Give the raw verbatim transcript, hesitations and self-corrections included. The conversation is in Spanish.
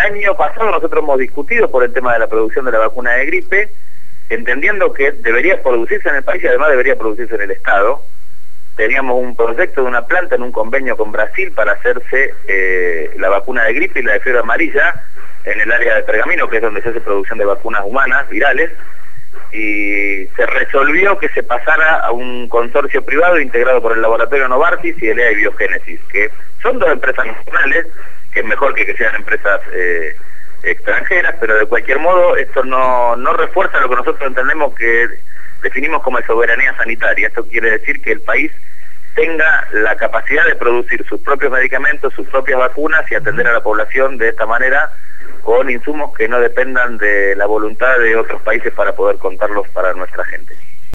año pasado nosotros hemos discutido por el tema de la producción de la vacuna de gripe, entendiendo que debería producirse en el país y además debería producirse en el Estado. Teníamos un proyecto de una planta en un convenio con Brasil para hacerse eh, la vacuna de gripe y la de fiebre amarilla en el área de Pergamino, que es donde se hace producción de vacunas humanas, virales, y se resolvió que se pasara a un consorcio privado integrado por el laboratorio Novartis y el E A y Biogénesis, que son dos empresas nacionales, que es mejor que que sean empresas eh, extranjeras, pero de cualquier modo esto no, no refuerza lo que nosotros entendemos que definimos como soberanía sanitaria. Esto quiere decir que el país tenga la capacidad de producir sus propios medicamentos, sus propias vacunas y atender a la población de esta manera con insumos que no dependan de la voluntad de otros países para poder contarlos para nuestra gente.